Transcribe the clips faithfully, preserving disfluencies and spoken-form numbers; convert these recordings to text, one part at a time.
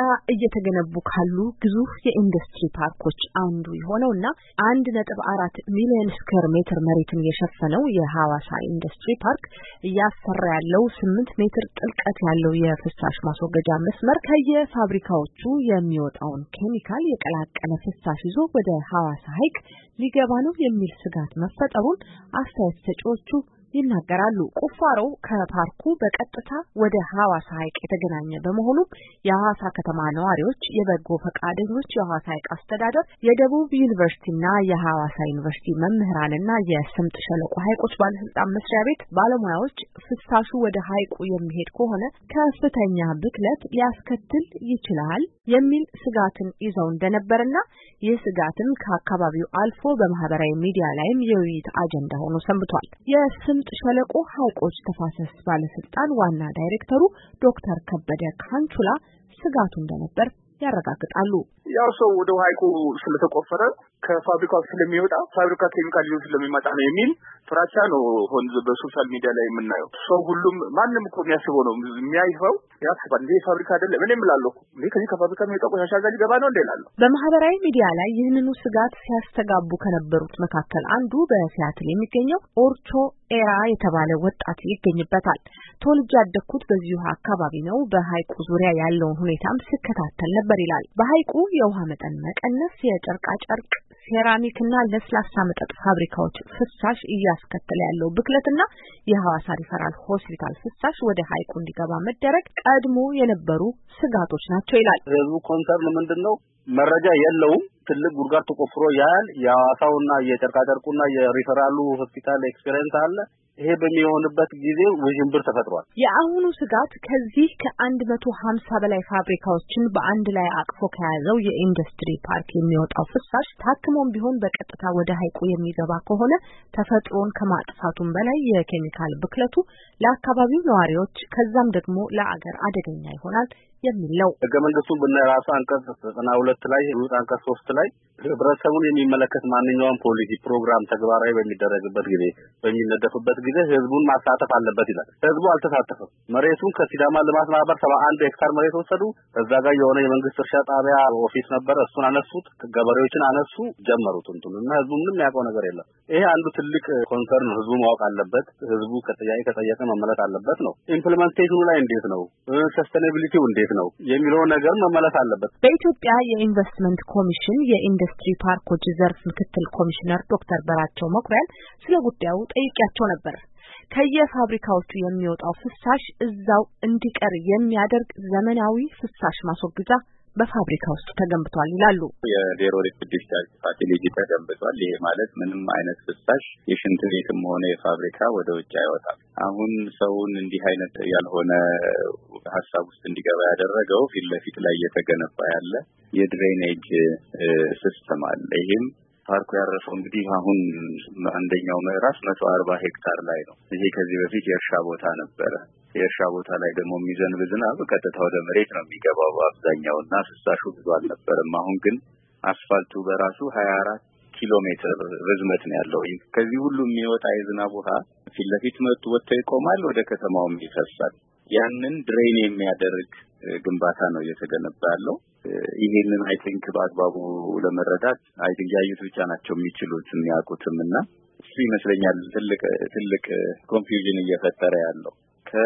እየተገነቡ ካሉ ግዙፍ የኢንዱስትሪ ፓርኮች አንዱ የሆነውና አንድ ነጥብ አራት ሚሊዮን ስኩዌር ሜትር መሬትን የሸፈነው የሐዋሳ ኢንዱስትሪ ፓርክ እያሰራ ያለው ስምንት ሜትር ጥልቀት ያለው የፍሳሽ ማስወገጃ መስመር ከየፋብሪካዎቹ የሚወጣውን ኬሚካል የቀላቀለ ፍሳሽ ይዞ ወደ ሐዋሳ ሐይቅ ሊገባ ነው የሚል ስጋት መፈጠሩን አስተያየት ሰጪዎቹ ይናገራሉ። ቁፋሮው ከፓርኩ በቀጥታ ወደ ሐዋሳ ሐይቅ የተገናኘ በመሆኑ የሐዋሳ ከተማ ነዋሪዎች፣ የበጎ ፈቃደኞች፣ የሐዋሳ ሐይቅ አስተዳደር፣ የደቡብ ዩኒቨርሲቲና የሐዋሳ ዩኒቨርሲቲ መምህራንና የስምጥ ሸለቆ ሐይቆች ባለስልጣን መስሪያ ቤት ባለሙያዎች ፍሳሹ ወደ ሐይቁ የሚሄድ ከሆነ ከፍተኛ ብክለት ሊያስከትል ይችላል የሚል ስጋትን ይዘው እንደነበርና ይህ ስጋትም ከአካባቢው አልፎ በማህበራዊ ሚዲያ ላይም የውይይት አጀንዳ ሆኖ ሰንብቷል። የስምጥ ሸለቆ ሐይቆች ተፋሰስ ባለስልጣን ዋና ዳይሬክተሩ ዶክተር ከበደ ካንቹላ ስጋቱ እንደነበር ያረጋግጣሉ። ያው ሰው ወደ ሐይቁ ስለተቆፈረ ከፋብሪካው ስለሚወጣ ፋብሪካ ኬሚካል ይዞ ስለሚመጣ ነው የሚል ፍራቻ ነው ሆን በሶሻል ሚዲያ ላይ የምናየው። ሰው ሁሉም ማንንም እኮ የሚያስበው ነው የሚያይፈው ያስባል። እንዴ ፋብሪካ አይደለም ምን እምላለሁ እንዴ ከዚህ ከፋብሪካ የሚወጣው ቆሻሻ ጋር ሊገባ ነው እንዴ እላለሁ። በማህበራዊ ሚዲያ ላይ ይህንኑ ስጋት ሲያስተጋቡ ከነበሩት መካከል አንዱ በሲያትል የሚገኘው ኦርቾ ኤራ የተባለ ወጣት ይገኝበታል። ተወልጄ ያደግኩት በዚሁ አካባቢ ነው። በሐይቁ ዙሪያ ያለውን ሁኔታም ስከታተል ነበር ይላል። በሐይቁ የውሃ መጠን መቀነስ የጨርቃ ጨርቅ ሴራሚክና ለስላሳ መጠጥ ፋብሪካዎች ፍሳሽ እያስከተለ ያለው ብክለትና የሐዋሳ ሪፈራል ሆስፒታል ፍሳሽ ወደ ሐይቁ እንዲገባ መደረግ ቀድሞ የነበሩ ስጋቶች ናቸው ይላል። ህዝቡ ኮንሰርን ምንድነው? መረጃ የለውም። ትልቅ ጉድጓድ ተቆፍሮ ያል የሐዋሳውና የጨርቃጨርቁና የሪፈራሉ ሆስፒታል ኤክስፒሪየንስ አለ። ይሄ በሚሆንበት ጊዜ ውዥንብር ተፈጥሯል። የአሁኑ ስጋት ከዚህ ከአንድ መቶ ሀምሳ በላይ ፋብሪካዎችን በአንድ ላይ አቅፎ ከያዘው የኢንዱስትሪ ፓርክ የሚወጣው ፍሳሽ ታክሞም ቢሆን በቀጥታ ወደ ሐይቁ የሚገባ ከሆነ ተፈጥሮን ከማጥፋቱም በላይ የኬሚካል ብክለቱ ለአካባቢው ነዋሪዎች ከዛም ደግሞ ለአገር አደገኛ ይሆናል የሚል ነው። ህገ መንግስቱን በነራሱ አንቀጽ ዘጠና ሁለት ላይ ንዑስ አንቀጽ ሶስት ላይ ህብረተሰቡን የሚመለከት ማንኛውም ፖሊሲ ፕሮግራም ተግባራዊ በሚደረግበት ጊዜ በሚነደፍበት ጊዜ ህዝቡን ማሳተፍ አለበት ይላል። ህዝቡ አልተሳተፈም። መሬቱን ከሲዳማ ልማት ማህበር ሰባ አንድ ሄክታር መሬት ወሰዱ። እዛ ጋር የሆነ የመንግስት እርሻ ጣቢያ ኦፊስ ነበር፣ እሱን አነሱት፣ ገበሬዎችን አነሱ፣ ጀመሩት እንትኑና ህዝቡ ምንም ያውቀው ነገር የለም። ይሄ አንዱ ትልቅ ኮንሰርን ነው። ህዝቡ ማወቅ አለበት። ህዝቡ ከጥያቄ ከጠየቀ መመለስ አለበት ነው። ኢምፕሊሜንቴሽኑ ላይ እንዴት ነው? ሰስቴኔቢሊቲው እንዴት ነው የሚለው ነገር መመለስ አለበት። በኢትዮጵያ የኢንቨስትመንት ኮሚሽን የኢንዱስትሪ ፓርኮች ዘርፍ ምክትል ኮሚሽነር ዶክተር በራቸው መኩሪያል ስለ ጉዳዩ ጠይቄያቸው ነበር። ከየፋብሪካዎቹ የሚወጣው ፍሳሽ እዛው እንዲቀር የሚያደርግ ዘመናዊ ፍሳሽ ማስወገጃ በፋብሪካ ውስጥ ተገንብቷል ይላሉ። የዜሮ ሊኩዊድ ዲስቻርጅ ፋሲሊቲ ተገንብቷል። ይሄ ማለት ምንም አይነት ፍሳሽ የሽንት ቤትም ሆነ የፋብሪካ ወደ ውጭ አይወጣም። አሁን ሰውን እንዲህ አይነት ያልሆነ ሀሳብ ውስጥ እንዲገባ ያደረገው ፊት ለፊት ላይ እየተገነባ ያለ የድሬኔጅ ሲስተም አለ። ይሄም ፓርኩ ያረፈው እንግዲህ አሁን አንደኛው ምዕራፍ መቶ አርባ ሄክታር ላይ ነው። ይሄ ከዚህ በፊት የእርሻ ቦታ ነበረ። የእርሻ ቦታ ላይ ደግሞ የሚዘንብ ዝናብ ቀጥታ ወደ መሬት ነው የሚገባው አብዛኛውና ፍሳሹ ብዙ አልነበረም። አሁን ግን አስፋልቱ በራሱ ሀያ አራት ኪሎ ሜትር ርዝመት ነው ያለው። ከዚህ ሁሉ የሚወጣ የዝናብ ውሃ ፊት ለፊት መጥቶ ወጥቶ ይቆማል፣ ወደ ከተማውም ይፈሳል። ያንን ድሬን የሚያደርግ ግንባታ ነው እየተገነባ ያለው። ይሄንን አይ ቲንክ በአግባቡ ለመረዳት አይ ቲንክ ያዩት ብቻ ናቸው የሚችሉት የሚያውቁትምና እሱ ይመስለኛል ትልቅ ትልቅ ኮንፊውዥን እየፈጠረ ያለው።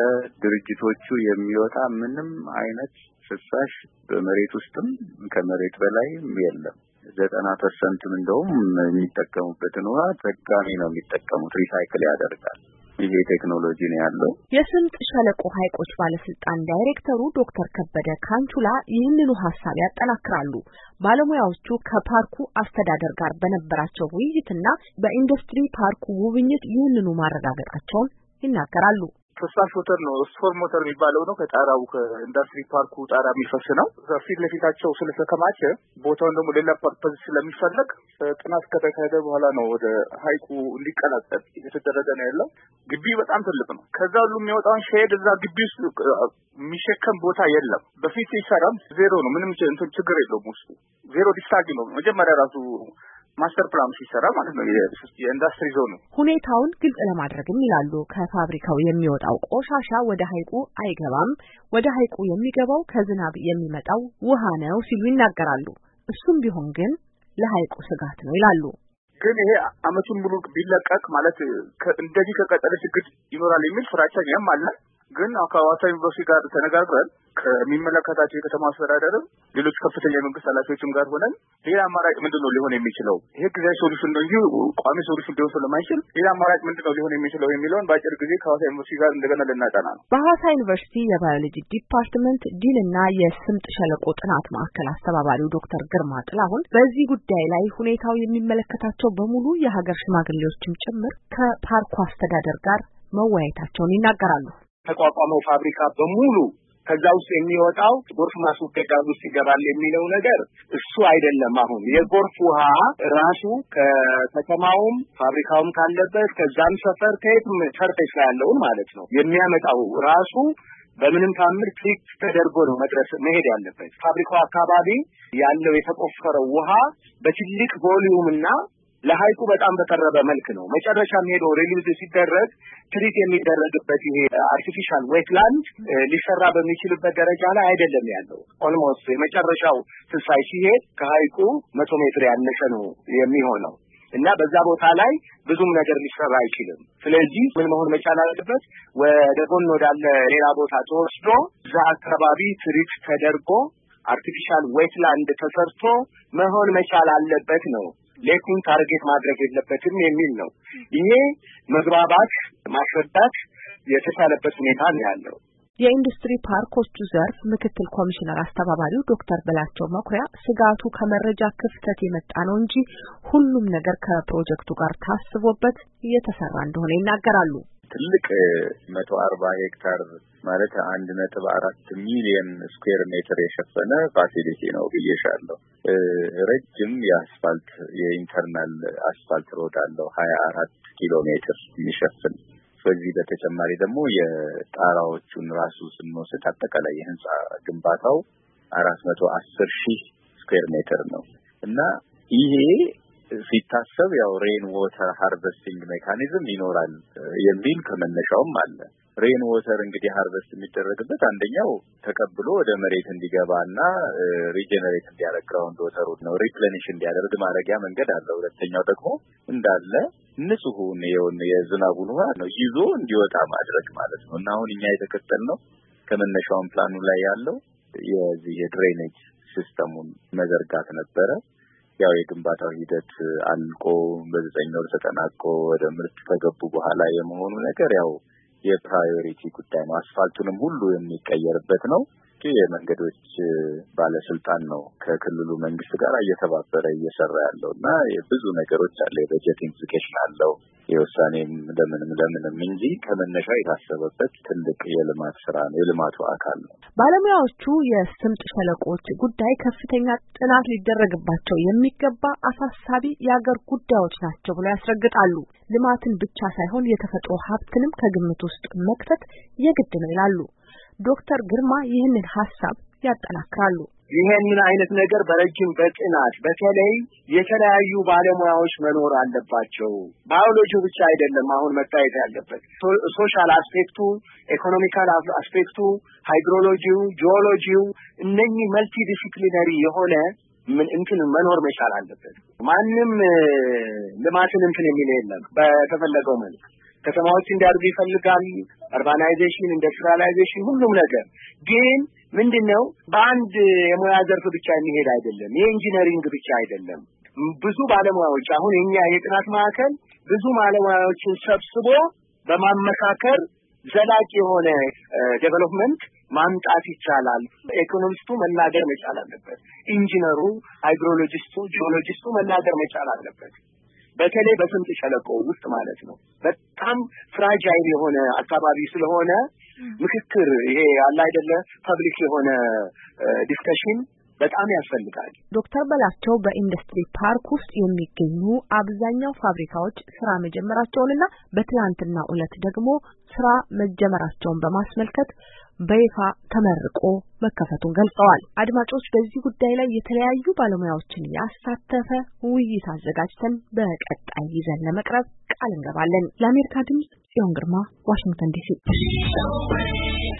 ከድርጅቶቹ የሚወጣ ምንም አይነት ፍሳሽ በመሬት ውስጥም ከመሬት በላይ የለም። ዘጠና ፐርሰንት እንደውም የሚጠቀሙበትን ውሃ ተጋሚ ነው የሚጠቀሙት፣ ሪሳይክል ያደርጋል። ይሄ ቴክኖሎጂ ነው ያለው። የስምጥ ሸለቆ ሐይቆች ባለስልጣን ዳይሬክተሩ ዶክተር ከበደ ካንቹላ ይህንኑ ሐሳብ ያጠናክራሉ። ባለሙያዎቹ ከፓርኩ አስተዳደር ጋር በነበራቸው ውይይትና በኢንዱስትሪ ፓርኩ ጉብኝት ይህንኑ ማረጋገጣቸውን ይናገራሉ። ፍሳሽ ሞተር ነው ስቶር ሞተር የሚባለው ነው። ከጣራው ከኢንዱስትሪ ፓርኩ ጣራ የሚፈስ ነው። ፊት ለፊታቸው ስለተከማቸ ቦታውን ደግሞ ሌላ ፐርፐዝ ስለሚፈለግ ጥናት ከተካሄደ በኋላ ነው ወደ ሐይቁ እንዲቀላቀል እየተደረገ ነው ያለው። ግቢ በጣም ትልቅ ነው። ከዛ ሁሉ የሚወጣውን ሼድ እዛ ግቢ ውስጥ የሚሸከም ቦታ የለም። በፊት ሲሰራም ዜሮ ነው። ምንም እንትን ችግር የለውም። ውስጡ ዜሮ ዲስቻርጅ ነው። መጀመሪያ ራሱ ማስተር ፕላን ሲሰራ ማለት ነው የኢንዱስትሪ ዞኑ። ሁኔታውን ግልጽ ለማድረግም ይላሉ ከፋብሪካው የሚወጣው ቆሻሻ ወደ ሐይቁ አይገባም፣ ወደ ሐይቁ የሚገባው ከዝናብ የሚመጣው ውሃ ነው ሲሉ ይናገራሉ። እሱም ቢሆን ግን ለሐይቁ ስጋት ነው ይላሉ። ግን ይሄ አመቱን ሙሉ ቢለቀቅ ማለት እንደዚህ ከቀጠለ ችግር ይኖራል የሚል ፍራቻ እኛም አለ። ግን ከሐዋሳ ዩኒቨርሲቲ ጋር ተነጋግረን ከሚመለከታቸው የከተማ አስተዳደርም ሌሎች ከፍተኛ የመንግስት ኃላፊዎችም ጋር ሆነን ሌላ አማራጭ ምንድነው ሊሆን የሚችለው ይሄ ጊዜያዊ ሶሉሽን ነው እንጂ ቋሚ ሶሉሽን ሊሆን ስለማይችል ሌላ አማራጭ ምንድነው ሊሆን የሚችለው የሚለውን በአጭር ጊዜ ከሐዋሳ ዩኒቨርሲቲ ጋር እንደገና ልናጠና ነው። በሐዋሳ ዩኒቨርሲቲ የባዮሎጂ ዲፓርትመንት ዲን እና የስምጥ ሸለቆ ጥናት ማዕከል አስተባባሪው ዶክተር ግርማ ጥላሁን በዚህ ጉዳይ ላይ ሁኔታው የሚመለከታቸው በሙሉ የሀገር ሽማግሌዎችም ጭምር ከፓርኩ አስተዳደር ጋር መወያየታቸውን ይናገራሉ። ተቋቋመው ፋብሪካ በሙሉ ከዛ ውስጥ የሚወጣው ጎርፍ ማስወገጃ ውስጥ ይገባል የሚለው ነገር እሱ አይደለም። አሁን የጎርፍ ውሃ ራሱ ከከተማውም ፋብሪካውም ካለበት ከዛም ሰፈር ከየትም ሰርፌስ ላይ ያለውን ማለት ነው የሚያመጣው ራሱ በምንም ታምር ትሪት ተደርጎ ነው መድረስ መሄድ ያለበት። ፋብሪካው አካባቢ ያለው የተቆፈረው ውሃ በትልቅ ቮሊዩም እና ለሐይቁ በጣም በተረበ መልክ ነው መጨረሻም ሄዶ ሪሊዝ ሲደረግ ትሪት የሚደረግበት ይሄ አርቲፊሻል ዌትላንድ ሊሰራ በሚችልበት ደረጃ ላይ አይደለም ያለው። ኦልሞስት የመጨረሻው ፍሳሽ ሲሄድ ከሐይቁ መቶ ሜትር ያነሰ ነው የሚሆነው እና በዛ ቦታ ላይ ብዙም ነገር ሊሰራ አይችልም። ስለዚህ ምን መሆን መቻል አለበት? ወደ ጎን ወዳለ ሌላ ቦታ ተወስዶ እዛ አካባቢ ትሪት ተደርጎ አርቲፊሻል ዌትላንድ ተሰርቶ መሆን መቻል አለበት ነው። ሌኩን ታርጌት ማድረግ የለበትም የሚል ነው። ይሄ መግባባት ማስረዳት የተቻለበት ሁኔታ ነው ያለው። የኢንዱስትሪ ፓርኮቹ ዘርፍ ምክትል ኮሚሽነር አስተባባሪው ዶክተር በላቸው መኩሪያ ስጋቱ ከመረጃ ክፍተት የመጣ ነው እንጂ ሁሉም ነገር ከፕሮጀክቱ ጋር ታስቦበት እየተሰራ እንደሆነ ይናገራሉ። ትልቅ መቶ አርባ ሄክታር ማለት አንድ ነጥብ አራት ሚሊዮን ስኩዌር ሜትር የሸፈነ ፋሲሊቲ ነው ብዬሻለሁ። ረጅም የአስፋልት የኢንተርናል አስፋልት ሮድ አለው ሀያ አራት ኪሎ ሜትር የሚሸፍን። ከዚህ በተጨማሪ ደግሞ የጣራዎቹን ራሱ ስንወስድ አጠቃላይ የህንጻ ግንባታው አራት መቶ አስር ሺህ ስኩዌር ሜትር ነው እና ይሄ ሲታሰብ ያው ሬን ዎተር ሃርቨስቲንግ ሜካኒዝም ይኖራል የሚል ከመነሻውም አለ። ሬን ዎተር እንግዲህ ሃርቨስት የሚደረግበት አንደኛው ተቀብሎ ወደ መሬት እንዲገባና ሪጀነሬት እንዲያደርግ ግራውንድ ዎተሩ ነው ሪፕሌኒሽ እንዲያደርግ ማድረጊያ መንገድ አለ። ሁለተኛው ደግሞ እንዳለ ንጹሁን የውን የዝናቡን ውሃ ነው ይዞ እንዲወጣ ማድረግ ማለት ነው። እና አሁን እኛ የተከተልነው ከመነሻውም ፕላኑ ላይ ያለው የዚህ የድሬኔጅ ሲስተሙን መዘርጋት ነበረ። ያው የግንባታው ሂደት አልቆ በዘጠኝ ወር ተጠናቆ ወደ ምርት ከገቡ በኋላ የመሆኑ ነገር ያው የፕራዮሪቲ ጉዳይ ነው። አስፋልቱንም ሁሉ የሚቀየርበት ነው። የመንገዶች ባለስልጣን ነው ከክልሉ መንግስት ጋር እየተባበረ እየሰራ ያለውና ብዙ ነገሮች አለ። የበጀት ኢምፕሊኬሽን አለው። የውሳኔም ለምንም ለምንም እንጂ ከመነሻ የታሰበበት ትልቅ የልማት ስራ ነው፣ የልማቱ አካል ነው። ባለሙያዎቹ የስምጥ ሸለቆች ጉዳይ ከፍተኛ ጥናት ሊደረግባቸው የሚገባ አሳሳቢ የአገር ጉዳዮች ናቸው ብለው ያስረግጣሉ። ልማትን ብቻ ሳይሆን የተፈጥሮ ሀብትንም ከግምት ውስጥ መክተት የግድ ነው ይላሉ። ዶክተር ግርማ ይህንን ሐሳብ ያጠናክራሉ። ይሄንን አይነት ነገር በረጅም በጥናት በተለይ የተለያዩ ባለሙያዎች መኖር አለባቸው። ባዮሎጂው ብቻ አይደለም አሁን መታየት ያለበት፣ ሶሻል አስፔክቱ፣ ኢኮኖሚካል አስፔክቱ፣ ሃይድሮሎጂው፣ ጂኦሎጂው እነኚህ መልቲ ዲሲፕሊነሪ የሆነ ምን እንትን መኖር መቻል አለበት። ማንም ልማትን እንትን የሚል የለም በተፈለገው መልክ ከተማዎች እንዲያድጉ ይፈልጋል። አርባናይዜሽን፣ ኢንዱስትሪያላይዜሽን፣ ሁሉም ነገር ግን ምንድነው በአንድ የሙያ ዘርፍ ብቻ የሚሄድ አይደለም። የኢንጂነሪንግ ብቻ አይደለም። ብዙ ባለሙያዎች አሁን የኛ የጥናት ማዕከል ብዙ ባለሙያዎችን ሰብስቦ በማመካከር ዘላቂ የሆነ ዴቨሎፕመንት ማምጣት ይቻላል። ኢኮኖሚስቱ መናገር መቻል አለበት። ኢንጂነሩ፣ ሃይድሮሎጂስቱ፣ ጂኦሎጂስቱ መናገር መቻል አለበት። በተለይ በስምጥ ሸለቆ ውስጥ ማለት ነው። በጣም ፍራጃይል የሆነ አካባቢ ስለሆነ ምክክር ይሄ ያለ አይደለ ፐብሊክ የሆነ ዲስከሽን በጣም ያስፈልጋል። ዶክተር በላቸው በኢንዱስትሪ ፓርክ ውስጥ የሚገኙ አብዛኛው ፋብሪካዎች ስራ መጀመራቸውንና በትናንትናው ዕለት ደግሞ ስራ መጀመራቸውን በማስመልከት በይፋ ተመርቆ መከፈቱን ገልጸዋል። አድማጮች በዚህ ጉዳይ ላይ የተለያዩ ባለሙያዎችን ያሳተፈ ውይይት አዘጋጅተን በቀጣይ ይዘን ለመቅረብ ቃል እንገባለን። ለአሜሪካ ድምጽ ጽዮን ግርማ ዋሽንግተን ዲሲ